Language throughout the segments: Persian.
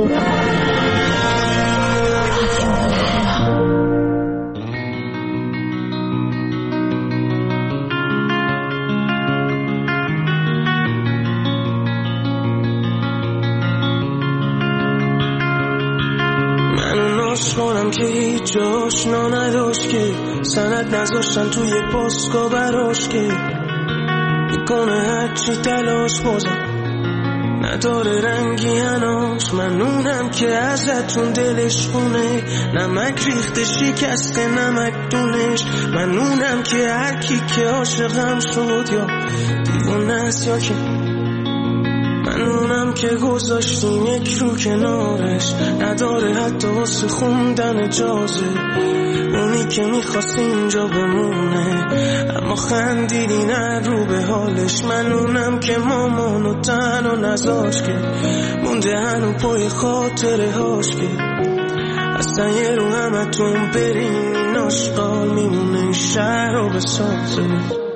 کنم که هیچ آشنا نداشت که سند نذاشتن توی پاسکا براش که میکنه هرچی تلاش بازم نداره رنگی هناش. منونم که ازتون دلش خونه نمک ریخته شکسته نمک دونش. منونم که هر کی که عاشقم شد یا دیوونه است یا که منونم که گذاشتیم یک رو کنارش نداره حتی واسه خوندن اجازه. اونی که میخواست اینجا بمونه اما خندیدی نه رو به حالش. منونم که مامانو تنها نذاش که مونده هنو پای خاطره هاش که اصلا یه رو همتون بریم این عشقا میمونه شهر رو بسازه.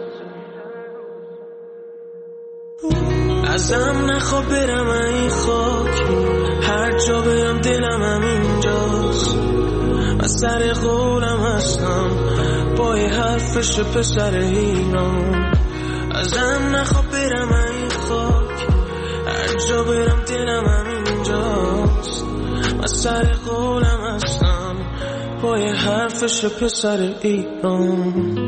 ازم نخواب برم این خاک هر جا برم دلم هم اینجاست. من سر قولم هستم پای حرفش پسر ایران. ازم نخواب برم این خاک هر جا برم دلم هم اینجاست. من سر قولم هستم پای حرفش پسر ایران.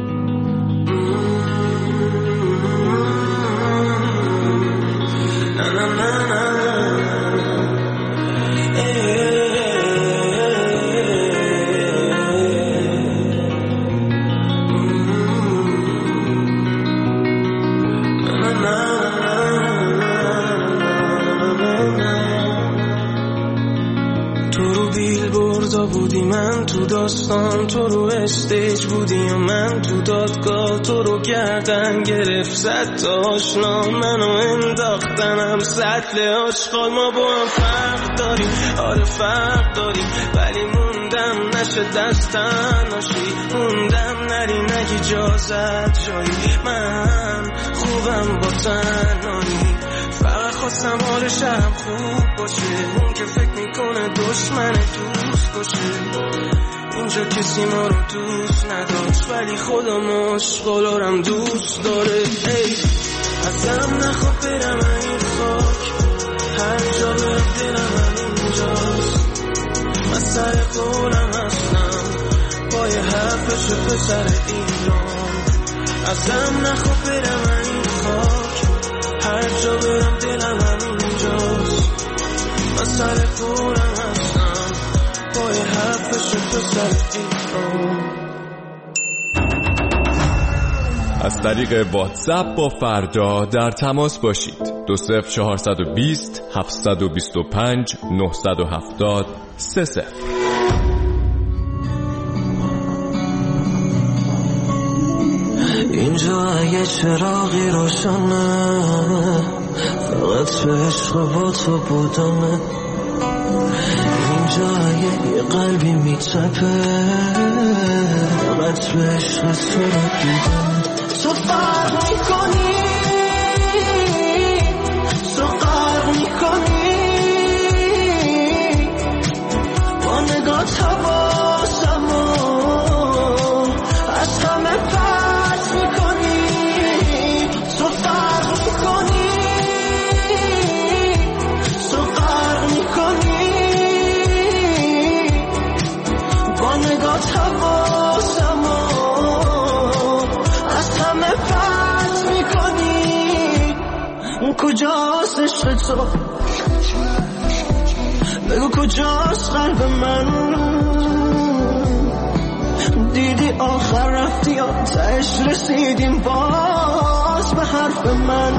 بودی من تو داستان تو رو استیج بودی و من تو دادگاه تو رو گردن گرفت صد تا آشنا منو انداختنم سطل آشغال. ما با هم فرق داریم آره فرق داریم ولی موندم نشه دستن ناشی موندم نری نگی اجازت جایی. من خوبم با تنهایی فقط خواستم حال شهرم خوب باشه. اون که فکر میکنه دشمن دوست باشه اینجا کسی ما رو دوست نداشت ولی خدا مشغولارم دوست داره. ای ازم نخواب برم این خاک هر جا برم دلم هم اینجاست. من سر قولم هستم پای حرفش پسر ایران. ازم نخواب برم این خاک هر جا برم دلم هم اینجاست. من سر قولم هستم پای حرفش پسر ایران. از طریق واتساپ با فردا در تماس باشید 20420 725 970 30. اینجا یه چراغی روشنه فقط به عشق با تو بودمه. اینجا یه قلبی میتپه فقط به عشق تو رو دیدم. تو فرق میکنی تو غرق میکنی با نگات حواسمو از همه پس میکنی. تو فرق میکنی تو غرق میکنی با نگات حواسمو از همه پس میکنی. کجاست عشق تو بگو کجاست قلب من. دیدی آخر رفتی یا تهش رسیدیم باز به حرف من.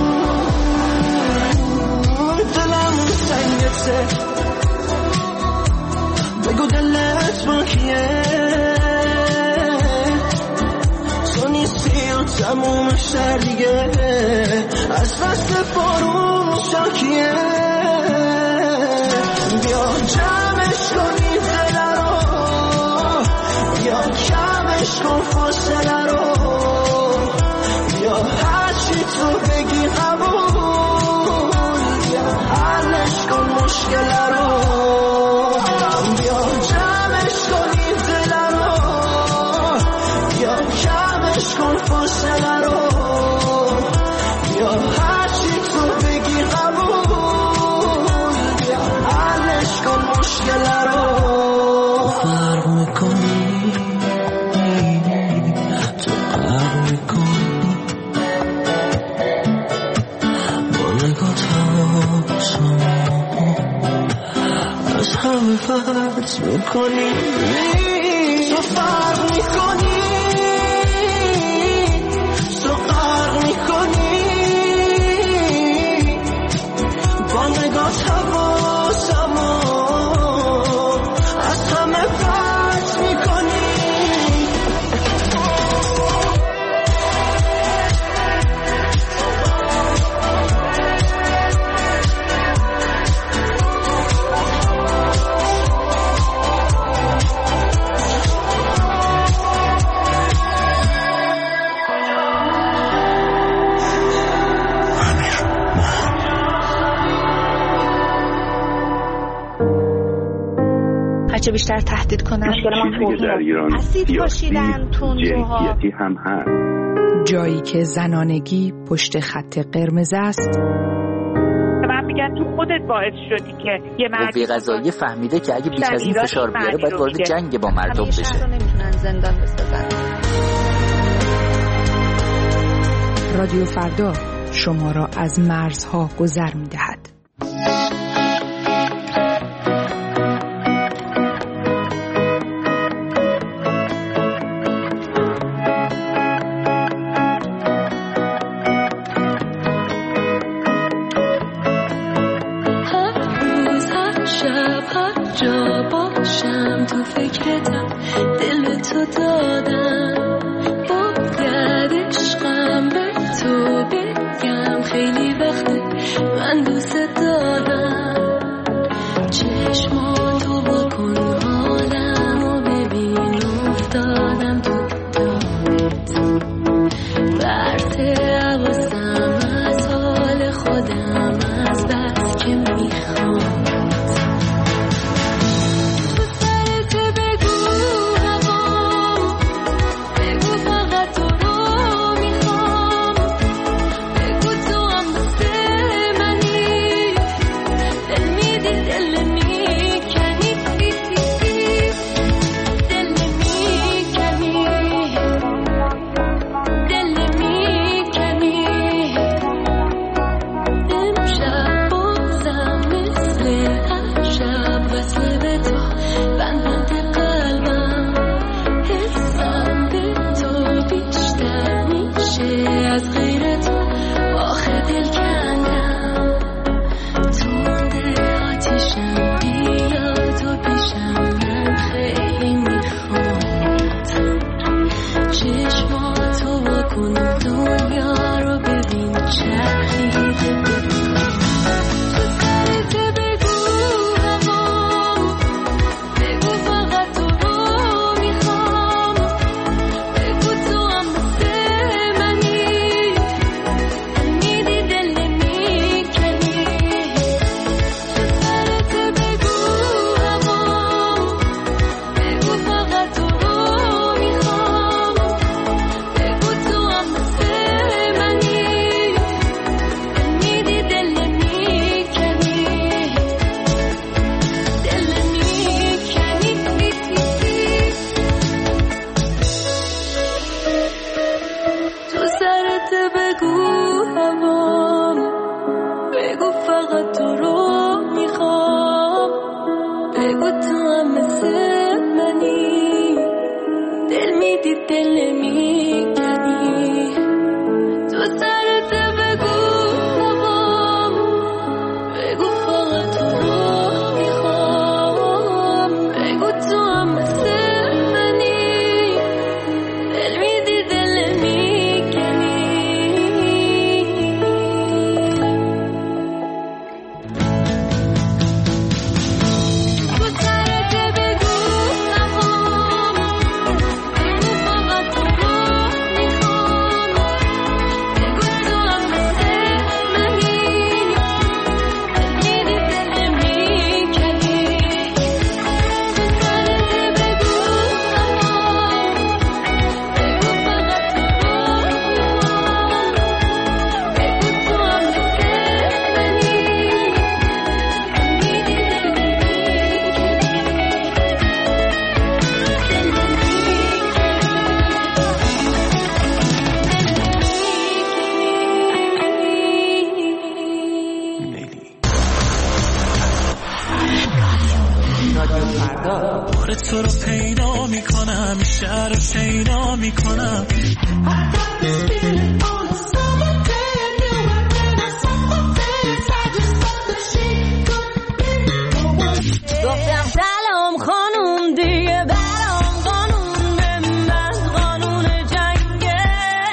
دلم سنگته بگو دلت با کیه. تو نیستی و تموم شهر دیگه از فصل بارون شاکیه. بیا جمعش کنی دل رو بیا کمش کن فاصله رو بیا هرچی تو بگی قبول بیا حلش کن مشکل رو. محبت میکنی تو فرق میکنی تو غرق میکنی با نگاه حواسمو از همه پرت میکنی چه بیشتر تهدید کنن اسید پاشیدن تندروها هم هست. جایی که زنانگی پشت خط قرمز است. من میگن تو خودت باعث شدی که یه قوه قضاییه فهمیده که اگه بیش از این فشار بیاره باید وارد جنگ با مردم بشه. همیشه رو نمیتونن زندان بسازن. رادیو فردا شما را از مرزها گذر میدهد. جا باشم تو فکرتم دل تو دادم باید عشقم به تو بگم خیلی وقته من دوست دارم چشماتو بکن حالمو ببین افتادم تو دامت برسه حواسم از حال خودم از بس که میخوام رادیو فردا. بار تو رو پیدا میکنم، شهر رو شیدا میکنم. گفتم سلام خانوم دیگه برام قانون به من قانون جنگه.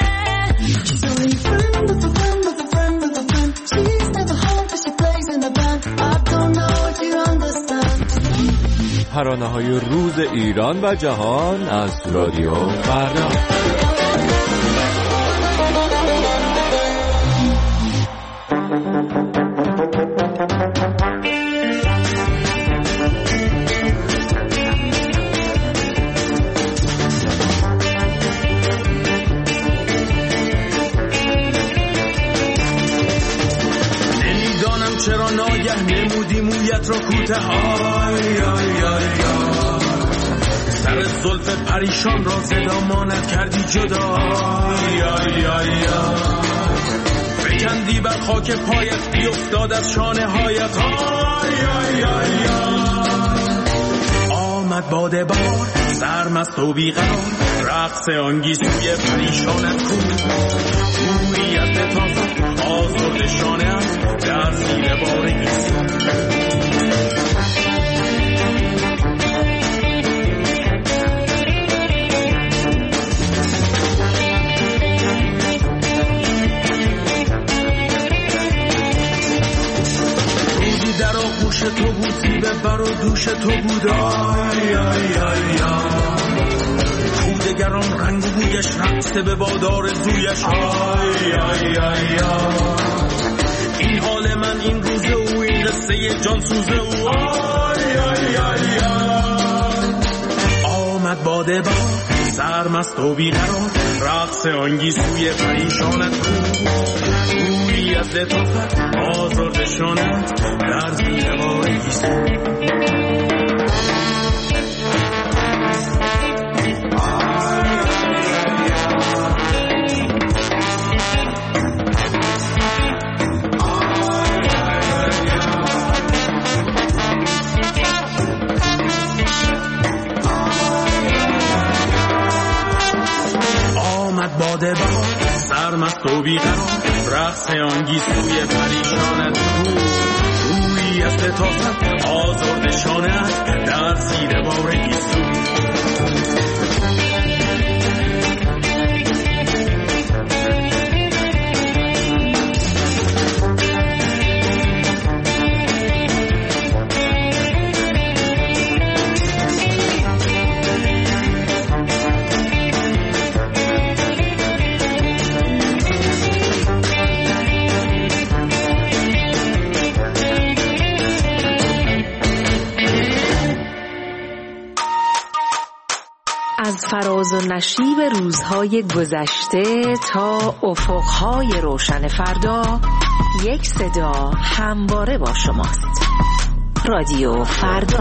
ترانه‌های روز ایران و جهان از رادیو فردا. چرا ناگه نمودی مویت را کوته های سر زلف پریشان را زدامانت کردی جدا بکندی بر خاک پایت بیفتاد از شانه هایت آمد باده بار سرمست و بیقرار رقص آنگیزوی پریشانت کو گویی از لطافت آزرد شانه است در زیر بار گیسو روزی در آغوش تو بود زیبه بر و دوش تو بود دگران رنگ و بویش رقصه به بادار زویش این حال من این روزه او این قصه جان سوزه او آمد باده با سرمست و بیقرار رقص آنگیزوی پریشانت کو گویی از لطافت آزرد شانت در زیر بار گیسو باده با سرمست و بیقرار رقص آنگیزوی پریشانت کو روی از لطافت آزرد شانت در زیر بار گیسو از فراز و نشیب روزهای گذشته تا افقهای روشن فردا یک صدا همواره با شماست. رادیو فردا.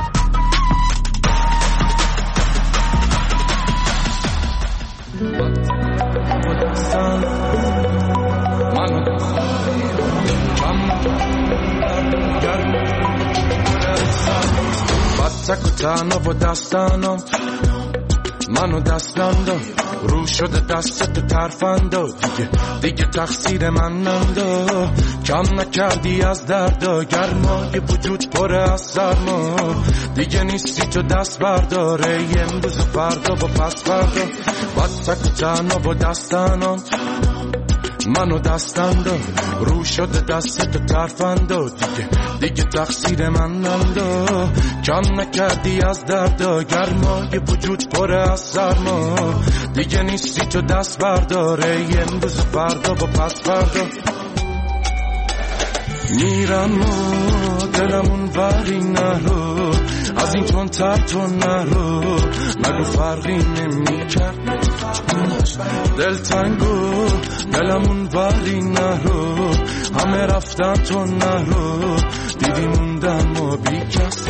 بچه کتانا و دستانا منو دستم داد رو شده دستت ترفندا دیگه تقصیر من نندا کم نکردی از دردا گرمای وجود پره از سرما دیگه نیستی تو دست برداره امروز و فردا و پس فردا بچه کتانا و دستانم منو دستم داد رو شده دستت ترفندا دیگه تقصیر من نندا کم نکردی از دردا گرمای وجود پره از سرما دیگه نیستی تو دست برداره امروز و فردا و پس فردا میرم و دلمون وری نرو از این تون تر تو نرو نگو فرقی نمی کرد دلتنگو دلمون وری نرو همه رفتن تو نرو دیدی موندم و بی کس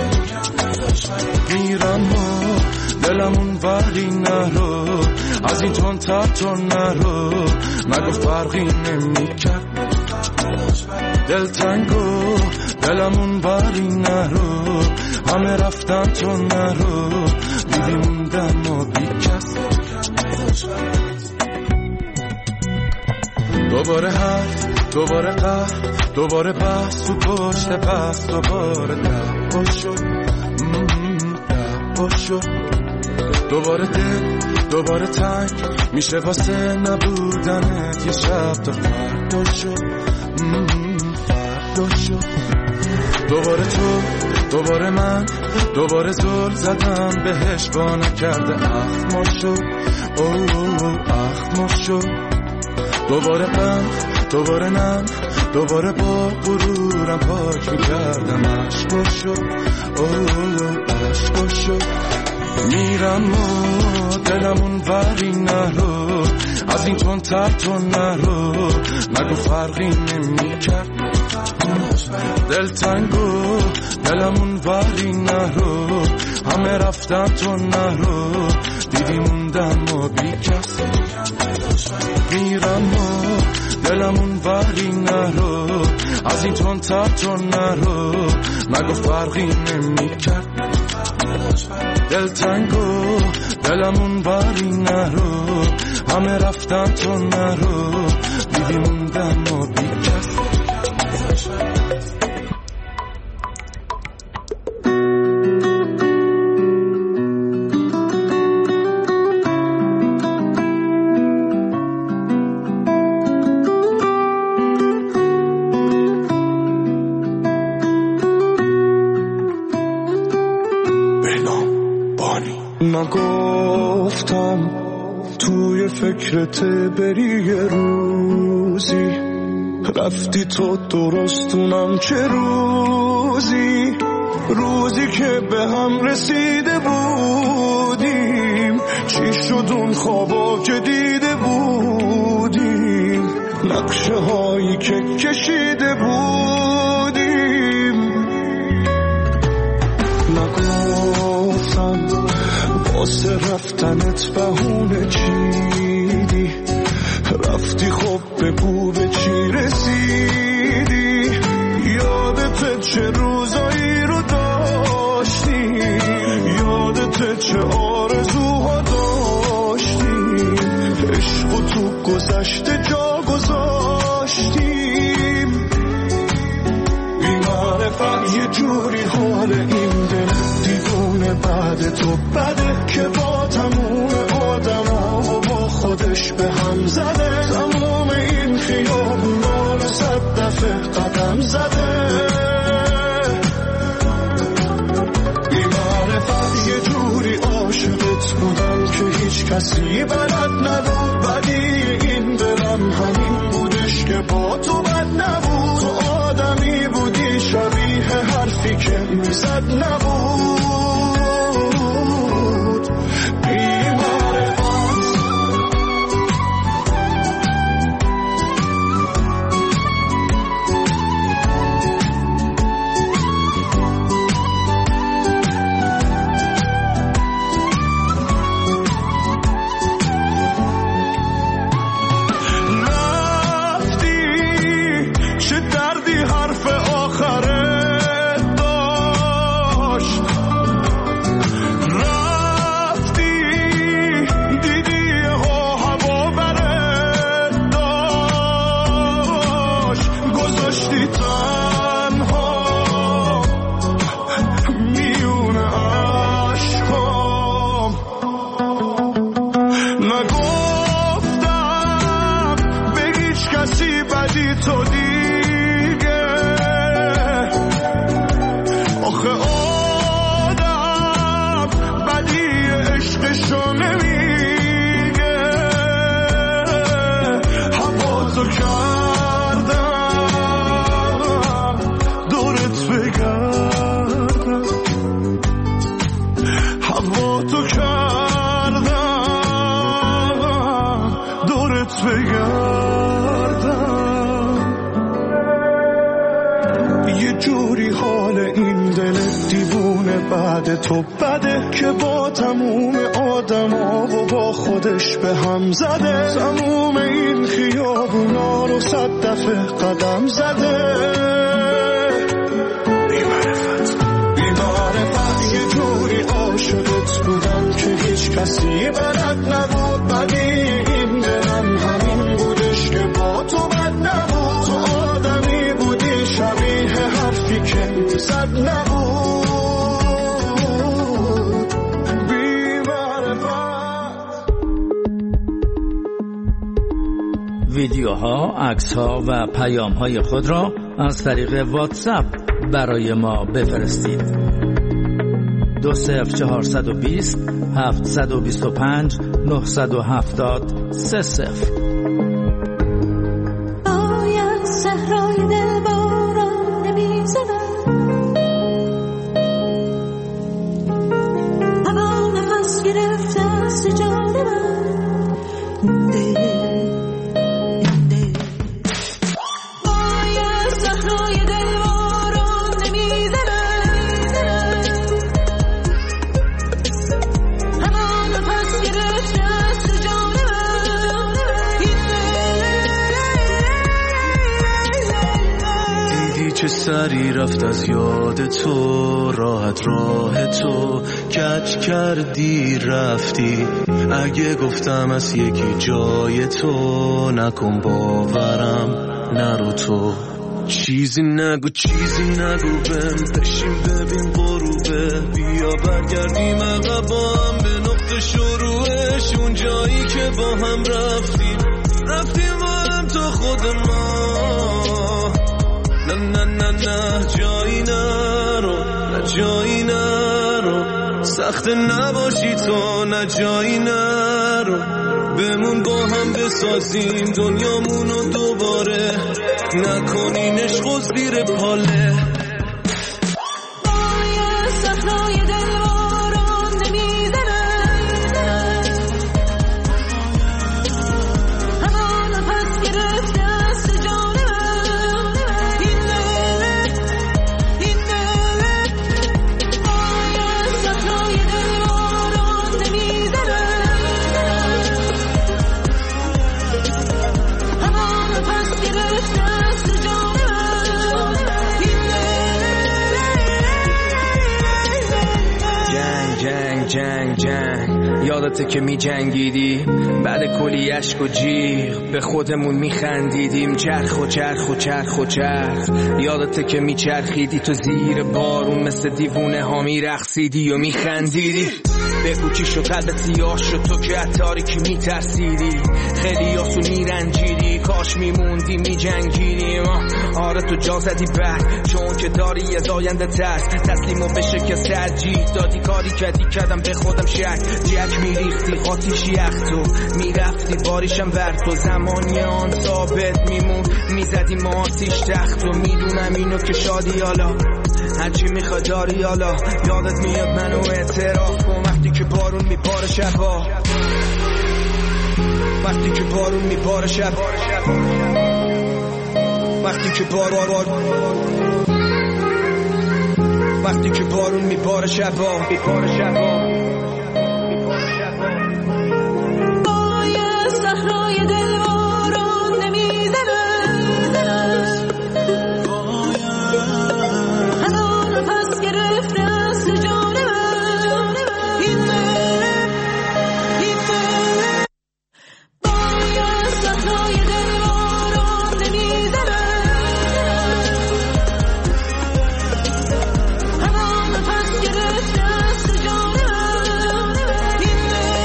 میرم و دلمون وری نرو از این تون تر تو نرو نگو فرقی نمی کرد دلتنگو دلمون بری نرو، همه رفتن تو نرو، دیدی موندم و بی کس. دوباره حرف، دوباره قهر، دوباره بحث تو پشت بحث، دوباره دعوا شد، دعوا شد. دوباره دل، دوباره تنگ میشه واسه نبودنت، یه شب تا فردا شد، فردا شد. دوباره تو، دوباره من، دوباره زل زدم بهش با نکرده اخما شد، اخما شد. دوباره غم، دوباره نم، دوباره با غرورم پاک میکردم، عشقا شد، عشقا شد. میرم و دلمون وری نرو، از این تون تر تو نرو، نگو فرقی نمیکرد دلتنگو، دلمون وری نرو، همه رفتن تو نرو، دیدی موندم و بی کس. میرم و دلمون وری نرو، از این تون تر تو نرو، نگو فرقی نمیکرد دلتنگو، دلمون وری نرو، همه رفتن تو نرو، دیدی موندم و بی کس. نگفتم توی فکرت بری یه روزی، رفتی تو درستونم چه روزی، روزی که به هم رسیده بودیم، چی شد اون خوابا که دیده بودیم، نقشه هایی که کشیده بودیم. نگفتم واسه رفتنت بهونه چیدی، رفتی خب بگو به چی رسیدی، یادت چه روزایی رو داشتی، یادت چه آرزوها داشتیم، عشقو تو گذشته جا گذاشتیم. بی‌معرفت یه جوری حال این دل دیوونه بعد تو بده، که با تموم آدما و با خودش به هم زده، تموم این خیابونا رو 100 دفعه قدم زده. بی‌معرفت یه جوری عاشقت بودم که هیچ کسی بلد نبود، ولی این دلم همین بودش که با تو بد نبود، تو آدمی بودی شبیه حرفی که میزد نبود. تو بده که با تموم آدما و با خودش به هم زده، تموم این خیابونا رو 100 دفعه قدم زده. کسی بلد نبود بدی این دلم همین بودش که با تو بد نبود تو آدمی بودی شبیه حرفی که زد نبود بی معرفت. ویدیوها، عکس‌ها و پیام‌های خود را از طریق واتساپ برای ما بفرستید. 20420 725 970 30. باید صحرای دل باران نمیزدم هوا نفس گرفته است جان من باید صحرای دل باران نمیزدم هوا نفس گرفته است جان من دیدی چه سری رفت از یاد تو راحت راه تو کج کردی رفتی اگه گفتم از یکی جای تو نکن باورم نرو تو چیزی نگو بهم بشین ببین غروبه بیا برگردیم عقب با هم به نقطه شروعش اون جایی که با هم رفتیم با هم تا خود ما نه جایی نرو سخت نباشی تو نه جایی نرو بمون با هم بسازیم دنیامونو دوباره نکنین عشق و زیر پاله باید صحرای دل باران نمیزنم هوا نفس گرفته است جان من این دل باید صحرای دل باران نمیزنم هوا نفس گرفته است جان من این جنگ یادته که می جنگیدی بعد کلی عشق و جیغ به خودمون می خندیدیم چرخ یادته که می چرخیدی تو زیر بارون مثل دیوونه ها می رقصیدی و می خندیدی بگو چی شد قلب سیاه شد تو که از تاریکی می ترسیدی خیلی آسون می رنجیدی کاش می موندی می جنگیدیم آره تو جا زدی بعد چون که داری از آینده ترس تسلیم و به شکست ترجیح دادی کاری کردم به خودم شک جک می ریختی آتیشی تو می رفتی باریشم ور تو زمانی آن ثابت میمون می زدی ما آتیش تخت و می دونم اینو که شادی حالا هرچی می خواد داری حالا یادت میاد منو اعتراف کن وقتی که بارون می باره شبا وقتی که بارون می باره شب وقتی که وقتی که بارون می باره شبا باید صحرای دل باران نمیزنم هوا نفس گرفته است جان من این دل باید صحرای دل باران نمیزنم هوا نفس گرفته است جان من این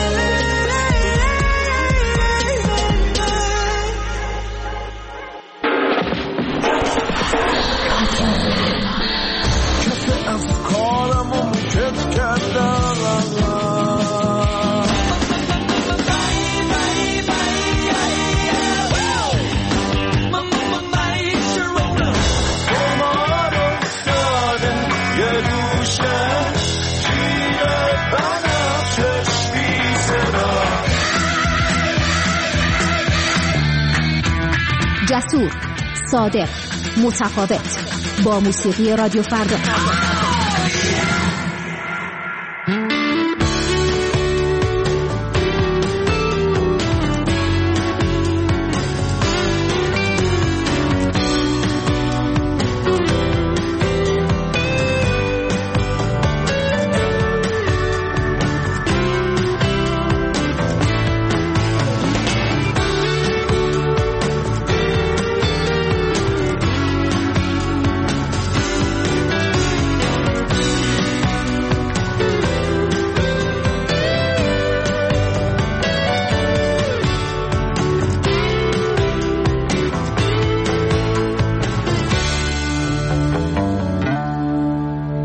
کف افکارم و مکت کردم جسور، صادق، متفاوت با موسیقی رادیو فردا.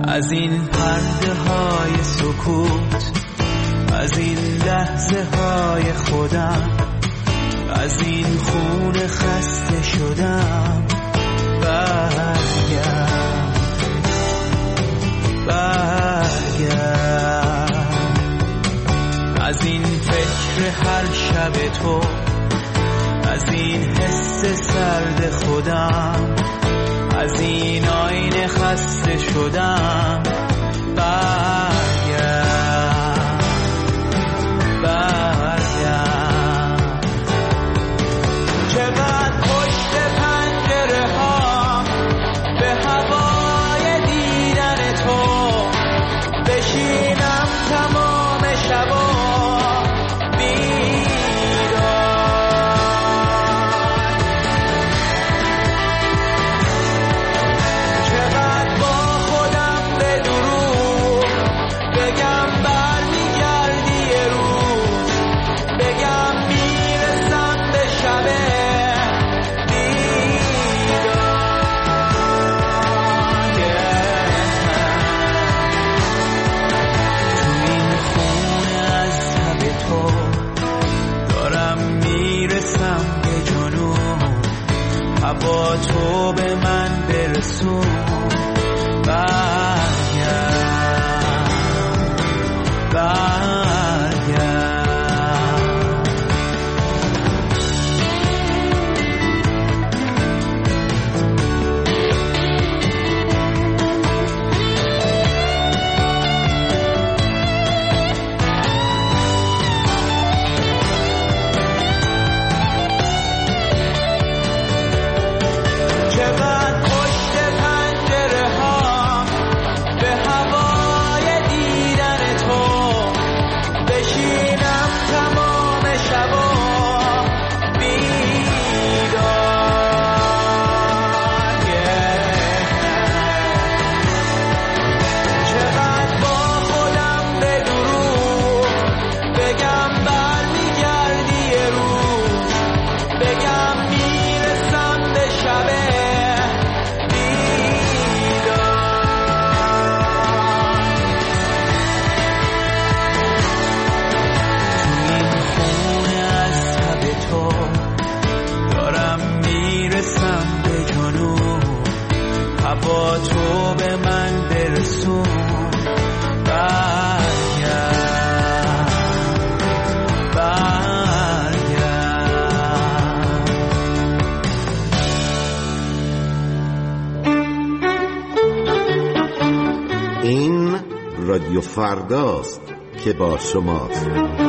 از این پرده های سکوت، از این لحظه های خودم، از این خون خسته شدم. برگرد از این فکر هر شب تو، از این حس سرد خودم، از این آینه خسته شدم. برگرد چقدر پشت پنجره ها به هوای دیدن تو بشینم تمام شبا با تو به من برسون. با تو به من برسون. این رادیو فرداست که با شماست.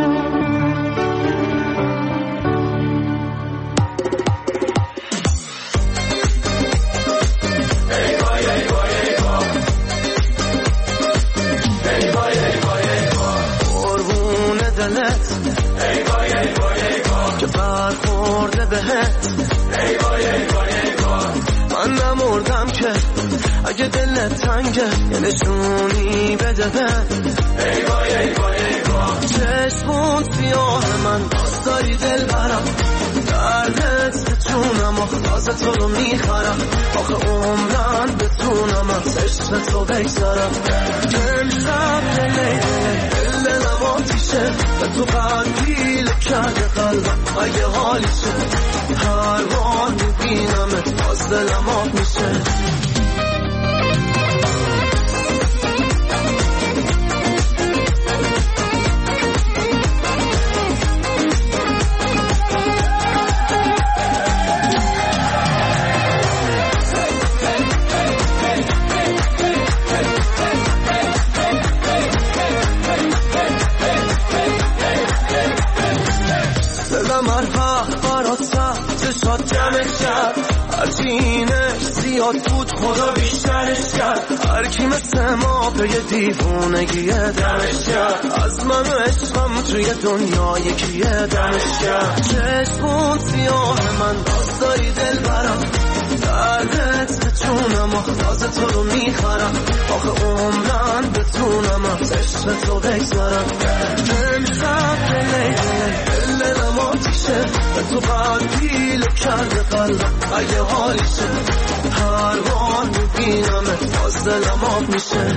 که برخورده بهت من نمردم که اگه دلت تنگه یه نشونی بده چشمون سیاه من باز داری دل برم دردت بتونم تازه تو رو میخرم آخه عمرن بتونم از عشق تو بگذارم امشب دل نماتیشه به تو قدیل کرده قلبم اگه حالیشه هر بار میبینمت باز دلم آب میشه هرچینش زیاد بود خدا بیشترش کرد هر کی مثل ما به یه دیوونگیه دمش کرد از من و عشقم توی دنیا یکیه دمش کرد چشمون سیاه من باز داری دل برم دردت بتونم تازه تو رو میخرم آخه عمرن بتونم از عشق تو بگذارم امشب دل نماتیشه به تو قدیل کرده قلبم اگه حالیشه هر بار میبینمت باز باز دلم آب میشه.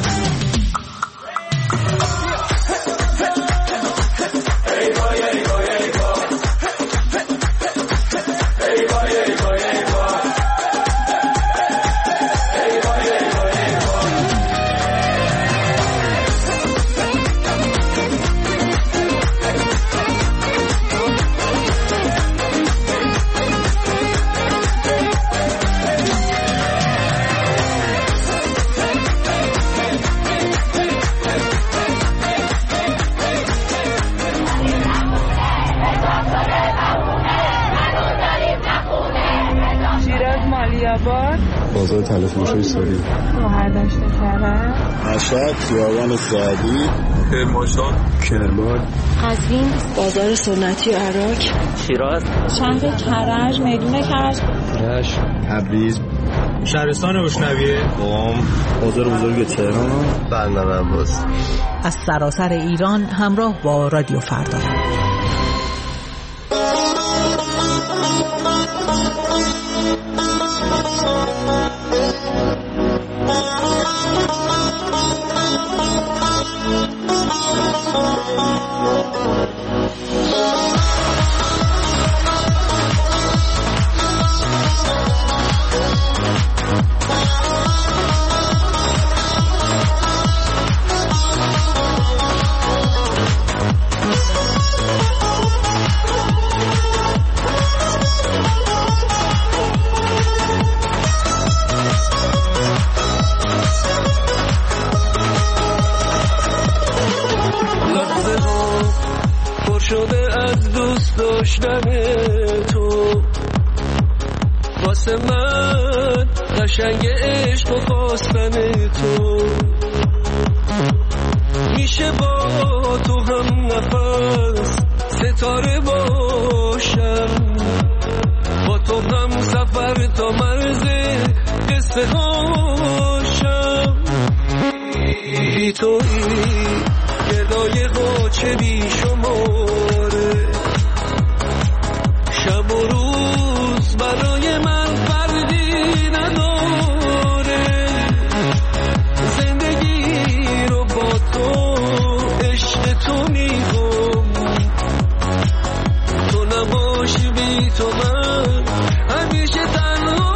بازار تلفروشی سوری، مهردشت کرد، مشهد، خیابان سعدی، کرمانشاه، کرمان، قزوین، بازار سنتی عراق، شیراز، شهر کرج، میدون کرج، رشت، تبریز، شهرستان روشنویه، قم، بازار بزرگ تهران، بندر عباس. از سراسر ایران همراه با رادیو فردا. تو واسه من قشنگ عشق و خواستن تو میشه با تو هم نفس ستاره باشم، با تو هم سفر تا مرز قصه هاشم. بی تویی گدای قاچه بی شماره، شب و روز برای من فردی نداره. زندگی رو با تو عشق تو میخوام، تو نباشی بی تو من همیشه تنها.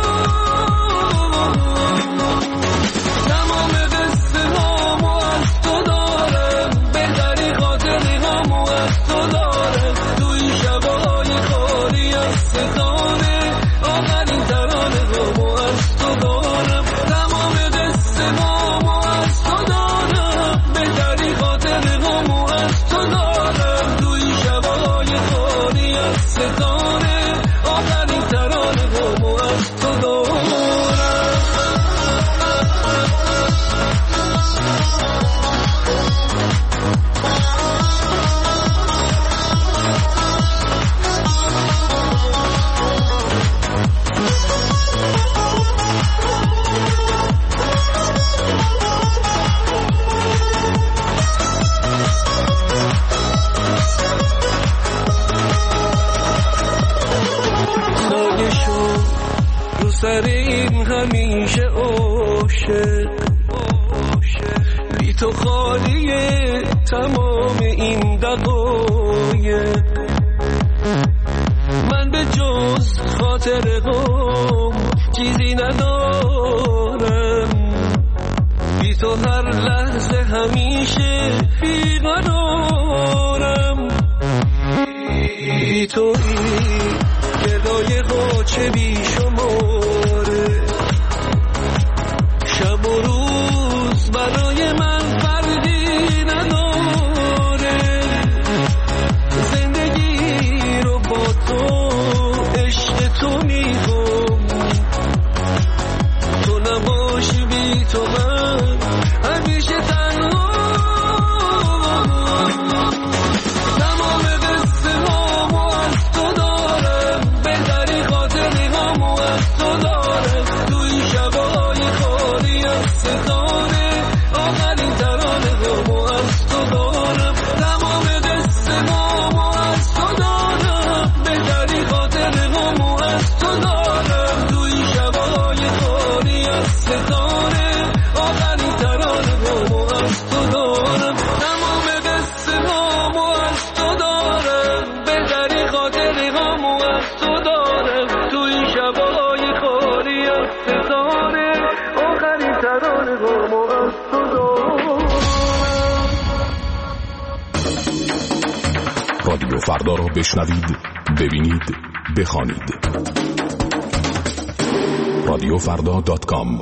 تمام قصه هامو از تو دارم، بهتری خاطری هامو از تو دارم. توی شبای خالی از ستاره، آخرین ترانه هامو از تو دارم. تمام قصه هامو از تو دارم، بهتری خاطری هامو از تو دارم. توی شبای خالی از ستاره، آخرین ترانه هامو از تو دارم. رو سریم همیشه عاشق، بی تو خالیه تمام این دقایق. من به جز خاطر غم چیزی ندارم، بی تو هر لحظه همیشه بیقرارم. بی تویی گدای قاچه بی شماره، شب و روز برای من فردی نداره. زندگی رو با تو عشق تو میخوام، تو نباشی بی تو من همیشه تنها. تمام قصه هامو از تو دارم، بهتری خاطری هامو رادیو فردا را بشنوید، ببینید، بخوانید. radiofrda.com.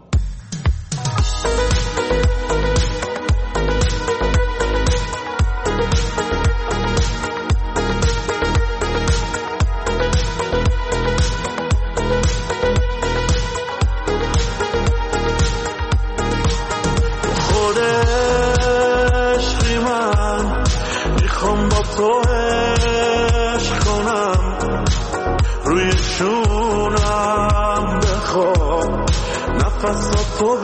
تو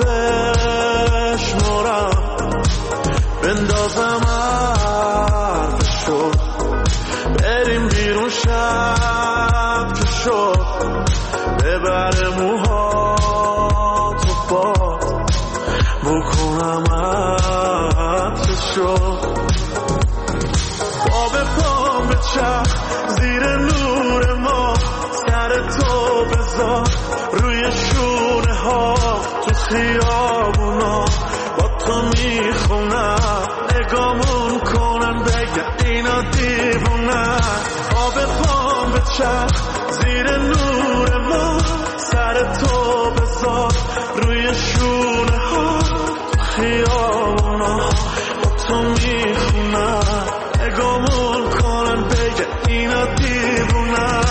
بشمارم بندازم حرف شد بریم بیرون شب که شد ببر موها تو باد بکنم حرف شد باب پام به چرخ زیر نور ما سر تو بذار روی شونه ها تو خیابونا با تو میخونم نگامون کنن بگه اینا دیوونن آب پام به چرخ زیر نور ما سر تو بذار روی شونه ها تو خیابونا با تو میخونم نگامون کنن بگه اینا دیوونن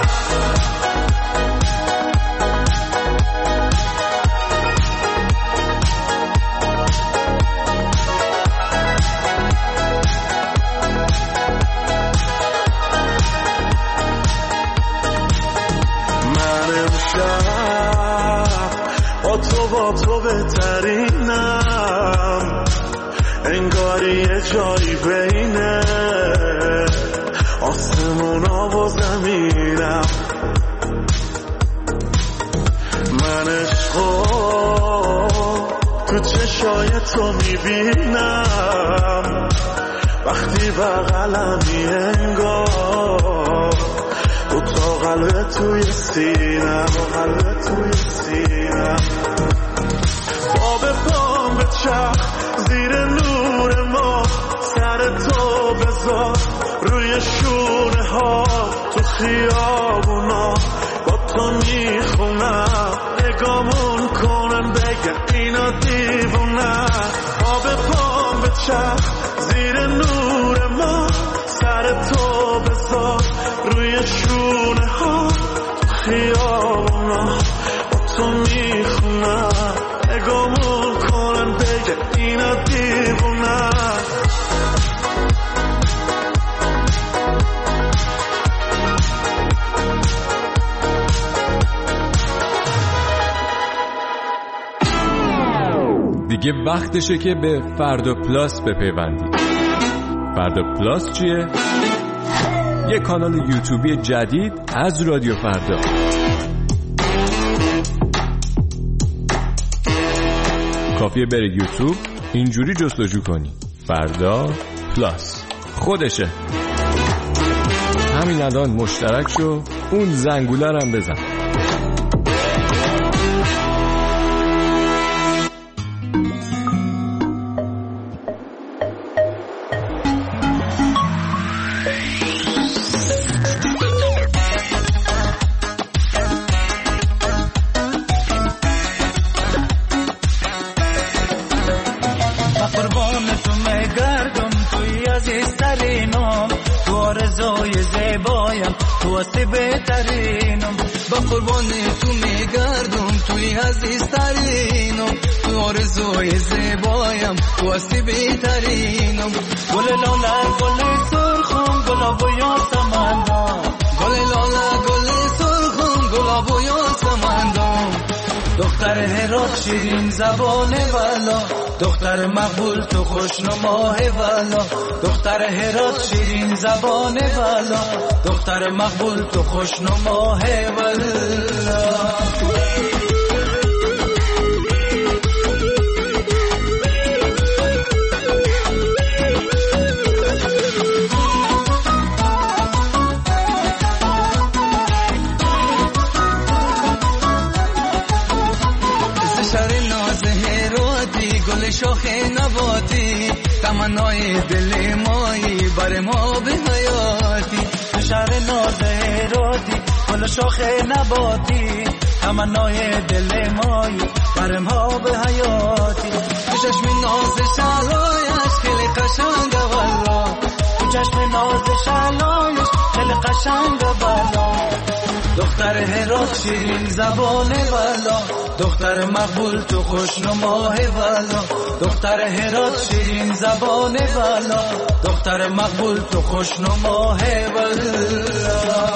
با تو بهترینم انگاری یه جایی بینه آسمونا و زمینم من عشقو تو چشای تو میبینم وقتی بغلمی انگار دو تا قلب توی سینم باب پام به چرخ زیر نور ما سر تو بذار روی شونه ها تو خیابونا با تو میخونم نگامون کنن بگه اینا دیوونن باب پام به چرخ زیر نور ما سر تو بذار روی شونه ها تو خیابونا با تو میخونم نگامون کنن بگه اینا دیوونن دیگه وقتشه که به فردا پلاس بپیوندید. فردا پلاس چیه؟ یه کانال یوتیوبی جدید از رادیو فردا. کافیه بری یوتیوب اینجوری جستجو کنی فردا پلاس خودشه. همین الان مشترک شو، اون زنگوله رو هم بزن. بهترینم با قربان تو میگردم توی عزیزترینم تو آرزوی زیبایم تو هستی بهترینم گل لاله گل سرخم گلاب و یاسمندم گل لاله گل سرخم گلاب و یاسمندم دختر هرات شیرین زبان والا دختر مقبول تو خوشنماه والا دختر هرات شیرین زبان والا دختر مقبول تو خوشنماه والا شاخ نباتی تمنای دل مایی بر ما به حیاتی تو شهر ناز هراتی گل شاخ نباتی تمنای دل مایی بر ما به حیاتی تو چشم ناز شلایش خیلی قشنگه والا تو چشم ناز شلایش خیلی قشنگه والا دختر هرات شیرین زبانه والا دختر مقبول تو خوشنماه والا دختر هرات شیرین زبانه والا دختر مقبول تو خوشنماه والا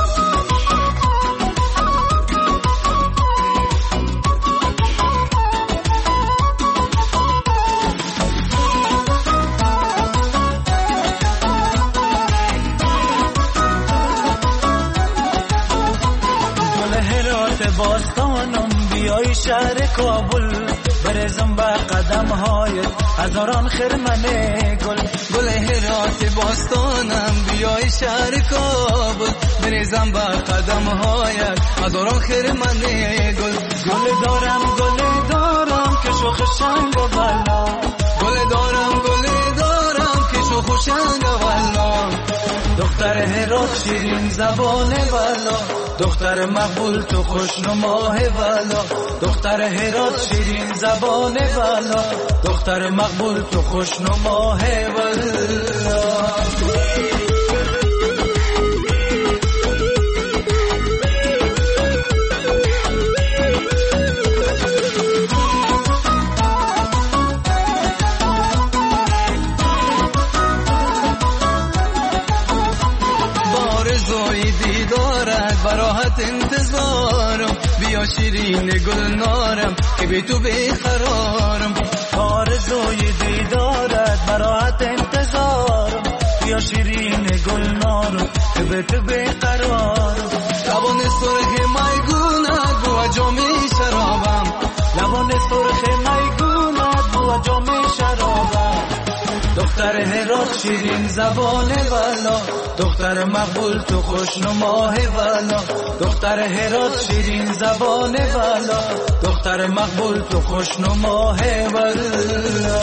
باستانم بیای شهر کابل برزم با قدم های هزاران خرمن گل گل هرات باستانم بیای شهر کابل برزم با قدم های هزاران خرمن گل گل دارم که شوخ شنگ بالا گل دارم که شوخ شنگ بالا دختر هرات شیرین زبانه والا دختر مقبول تو خوشنماه والا دختر هرات شیرین زبانه والا دختر مقبول تو خوشنماه والا براحت انتظارم بیا شیرین گلنارم که بی تو بیقرارم آرزوی دیدارت براحت انتظارم بیا شیرین گلنارم که بی تو بیقرارم لبان سرخ میگونت بو جام شرابم لبان سرخ میگونت بو جام شرابم دختر هرات شیرین زبانه والا دختر مقبول تو خوشنماه والا دختر هرات شیرین زبانه والا دختر مقبول تو خوشنماه والا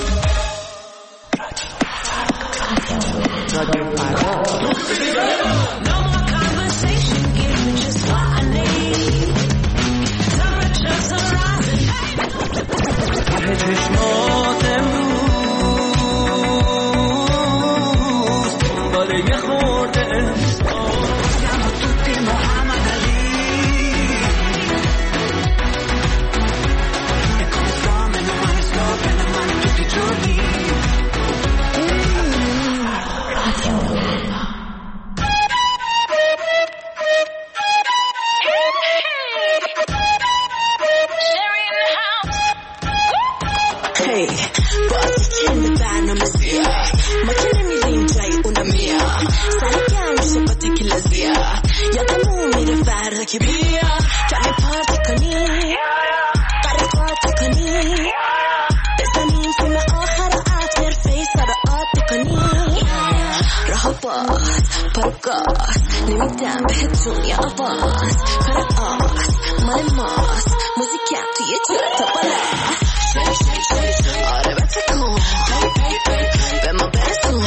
که بیا کمی پارتی کنی قره پارتی کنی بزنیم فیلم آخر عطر فیسا رو آتی کنی راه باز پارو گاز نمیدم بهت دنیا آواز کار آز مال ماست موزیکم توی جورت بالاست آره بتکن به ما برسون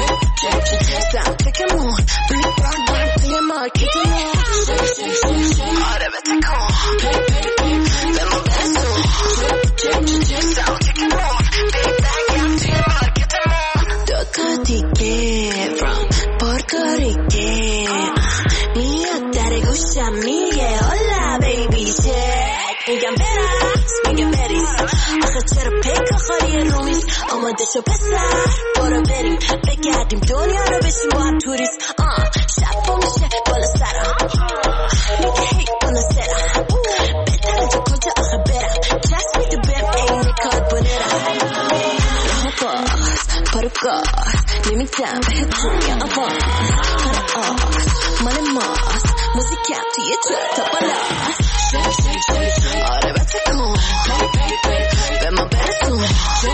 سمتکمون بیت برد توی مارکتمون آره بتکن به ما برسون سمتکمون بیت برد توی مارکتمون دوتا دیگه from Puerto Rico میاد در گوشم میگه hola baby check میگم برس میگه بریز آخه چرا پیک آخری رومیز آماده شو پسر برو بریم بگردیم دنیا رو بشیم با هم توریست شب با میشه بالا سرم میگه هی بالا سرم بهتره تو کجا آخه برم جست میده بهم اینه کار بنرم راه باز پارو گاز نمیدم به دنیا آواز کار آز مال ماست موزیکم توی جورت بالاست آره بتکن به ما برسون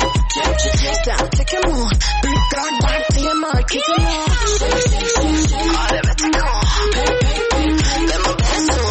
سمتکمون بیگران برد توی مارکتمون آره بتکن به ما برسون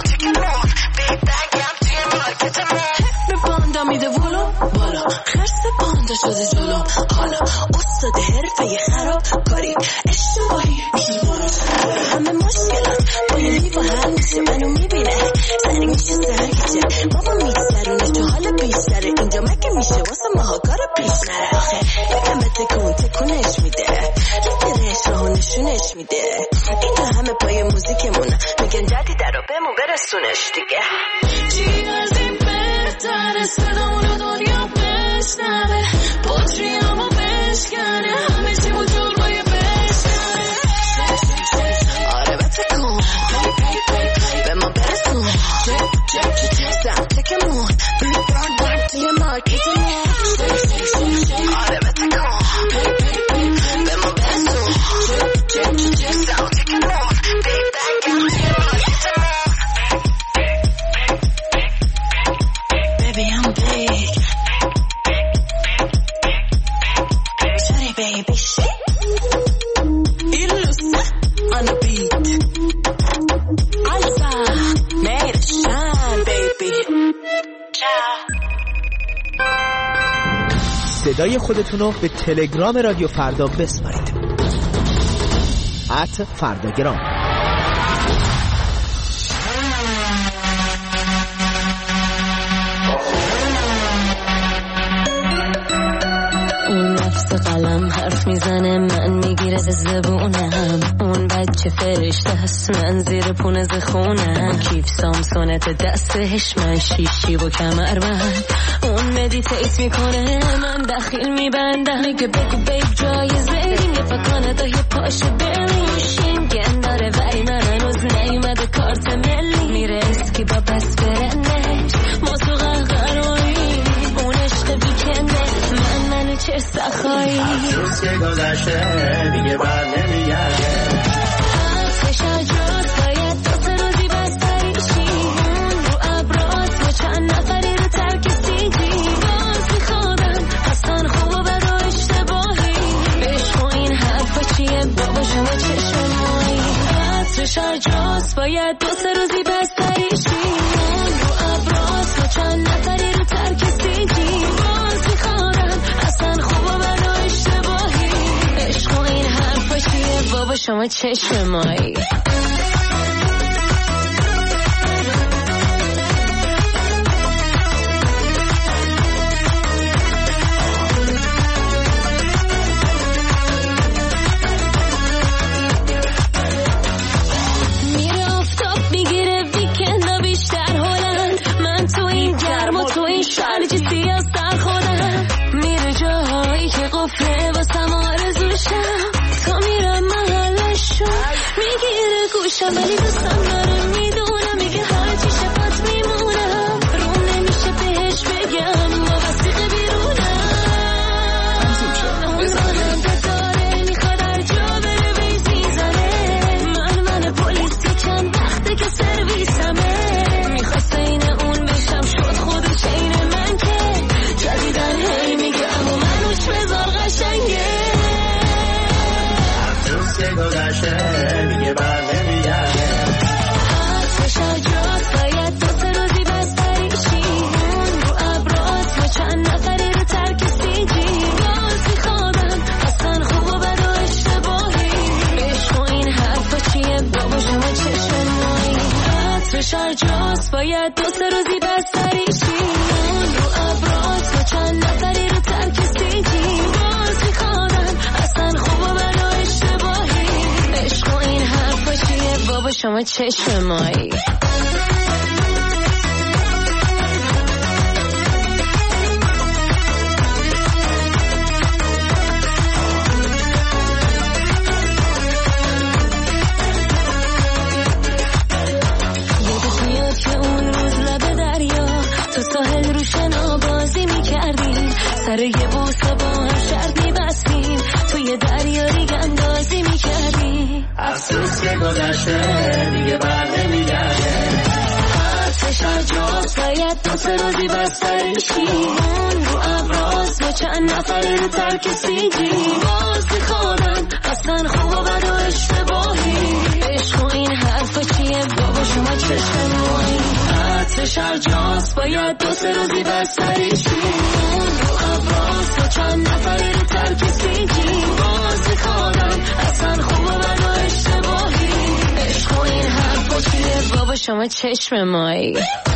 سمتکمون بیگ بگم توی مارکتمون اسم باندا میده ولو بالا خرس تا شده جلوم. حالا استاد حرفه خراب کاری اشتباهی همه مشکلات با یه لیوا حل میشه. منو میبینه سری میشه سرگیشه بابا میگذرونه تو حال بیشتره اینجا مگه میشه واسه ماها کار پیش نره. آخه یکم به تکونش میده یه راه نشونش میده. اینجا همه پای موزیکمونه میگن جدیده رو بهمون برسونش دیگه. چی از این بهتره صدامونو دنیا بشنوه پتریامو بشکنه همه چی وجود باید بشنوه. آره بتکن به ما برسون سمتکمون بیران توی مارکتمون. آره بتکن به ما برسون سمتکمون بیران توی مارکتمون. Baby I'm big Sorry baby shit Illusa on the beat Alza made it shine baby Ciao. صدای خودتونو به تلگرام رادیو فردا بسپارید @فرداگرام. اون نفس قلم حرف میزنه من میگیره زبونم. اون بچه فرشته هست من زیر پونز خونم. کیف سامسونت دستش من شیشی و کمربند. اون مدیتیت میکنه من دخیل میبندم. میگه بگو بیب جایزه میگه فکانه دا یه پاش بریم شینگن داره ولی من هنوز نیومده کارت ملی. میره اسکی با بس برنش ما تو قهقرایی اون عشق بیکنده منو چه سخایی. روز که گذشته دیگه بر نمیگرده. عطرش عجاز باید دو سه روزی بستری چی. اون رو ابراز با چند نفری رو ترک سیجی. باز میخوادم اصلا خوب و بد و اشتباهی. عشق و این حرفا چیه بابا شما چشمایی. عطرش عجاز باید دو سه روزی بستری چی. اون رو ابراز با چند نفری رو ترک سیجی. باز میخوادم اصلا خوب و بد و اشتباهی. عشق و این حرفا چیه بابا شما چشمایی. میره آفتاب میگیره ویکندا بیشتر هلند. من تو این گرم و تو این شرج سیاستر خودم. میره جاهایی که قفله واسم آرزوشم. تا میرم محلشو میگیره گوشم ولی دوستم داره میدونم. میگه هرچی شفت میمونم روم نمیشه بهش بگم با وسیقه بیرونم. راننده داره میخواد هر جا بره ویز میزنه. من پلیسی چند وقته که سرویسمه. میخواسته اینه اون بشم شد خودش اینه من که جدیدن هی میگه اما منوش بذار قشنگه. روز که گذشته دیگه بر نمیگرده. عطرش عجاز باید دو سه روزی بستری چی. اون رو ابراز با چند نفری رو ترک سیجی. باز میخوادم اصلا خوب و بد و اشتباهی. عشق و این حرفا چیه بابا شما چشمایی. عطرش عجاز باید دو سه روزی بستری چی. اون رو ابراز با چند نفری رو ترک سیجی. باز میخوادم اصلا خوب و بد و اشتباهی. عشق و این حرفا چیه بابا شما چشمایی. یادت میاد که اون روز لب دریا تو ساحل رو شنا بازی میکردیم. سر یه بوسه با هم شرط میبستیم توی دریا ریگ اندازی میکردیم. افسوس که گذشته دیگه بر نمیگرده. عطرش عجاز باید دو سه روزی بستری چی. اون رو ابراز با چند نفری رو ترک سیجی. باز میخوادم اصلا خوب و بد و اشتباهی. عشق و این حرفا چیه بابا شما چشمایی. عطرش عجاز باید دو سه روزی بستری چی. اون رو ابراز با چند شما چشم مایی.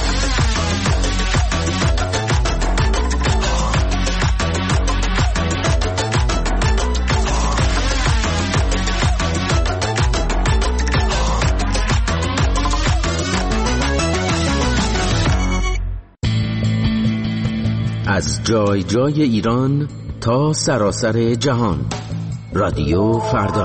از جای جای ایران تا سراسر جهان، رادیو فردا.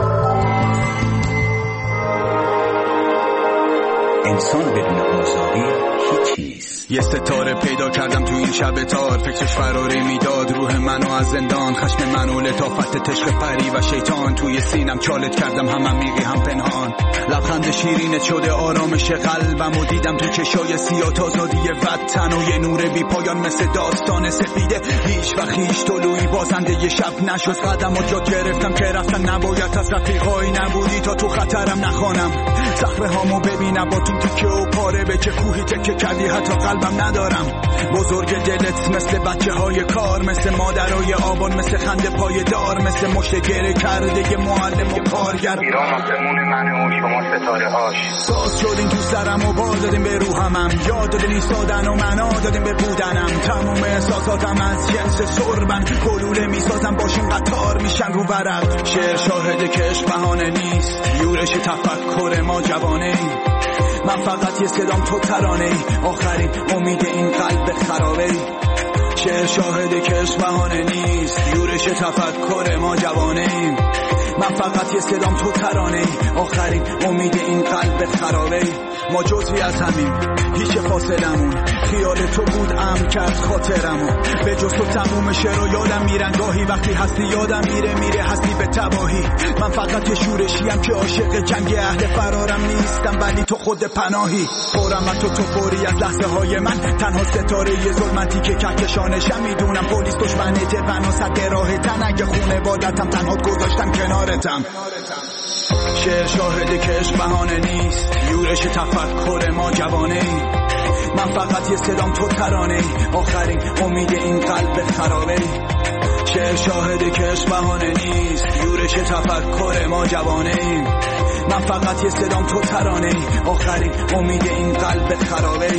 انسان بدون آزادی هیچیست. یه ستاره پیدا کردم تو این شب تار، فکرش فراری میداد روح منو از زندان، خشم منو لطافت تشق پری و شیطان، توی سینم چالت کردم هم عمیقی هم پنهان، لبخند شیرینت شده آرامش قلبم و دیدم تو چشای سیاه آزادی وطن و یه نور بی پایان مثل داستان سپیده، هیچ و هیچ طلوعی بازنده یه شب نشد، قدمات یاد گرفتم که رفتن نباید، از رفیقایی نبودی تا تو خطرم نخوانم، صخره هامو ببینم با تو تیکه و پاره، به چه کوهی تکه کردی حتی قلبم ندارم، بزرگ دلت مثل بچه های کار، مثل مادرای آبان، مثل خنده پای دار، مثل مشت گره کرده ی معلم و کارگر، ایران آسمون منه و شما ستاره هاش، ساز شدین تو سرم و بار دادیم به روحمم، یاد دادین ایستادن و معنا دادیم به بودنم، تموم احساساتم از جنس سربن، گلوله میسازم باشین قطار میشن رو برق، شعر شاهده که عشق بهانه نیست، یورش تفکر ما جوانه، من فقط یه صدام تو ترانه، آخرین امید این قلب خرابه، شعر شاهده که عشق بهانه نیست، یورش تفکر ما جوانه، من فقط یه صدام تو ترانه، آخرین امید این قلب خرابه، ما جزوی از همین، هیچ فاصلمون، خیال تو بود امن کرد خاطرمو، به جز تو تموم شعر و یادم میرن گاهی، وقتی هستی یادم میره هستی به تباهی، من فقط یه شورشیم که عاشق جنگ اهل فرارم نیستم، ولی تو خود پناهی، پرم و تو پری از لحظه های من، تنها ستاره یه ظلمتی که کهکشانشم، میدونم پلیس دشمنته و صد راه تن، اگه خونه بادتم تنها گذاشتم کنارتم، شعر شاهده که عشق بهانه نیست، یورش تفکر ما جوانه، من فقط یه صدام تو ترانه، آخرین امید این قلب خرابه، شعر شاهده که عشق بهانه نیست، یورش تفکر ما جوانه، من فقط یه صدام تو ترانه، آخرین امید این قلب خرابه،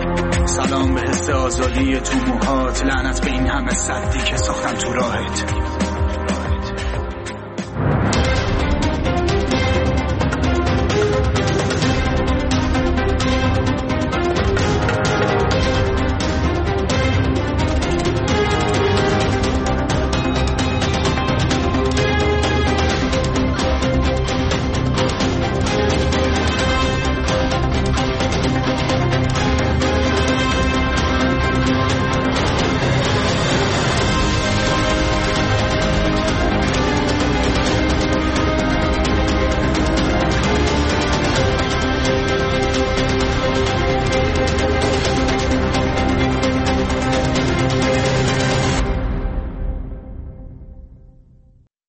سلام به حس آزادی تو موهات، لعنت به این همه سدی که ساختم تو راهت،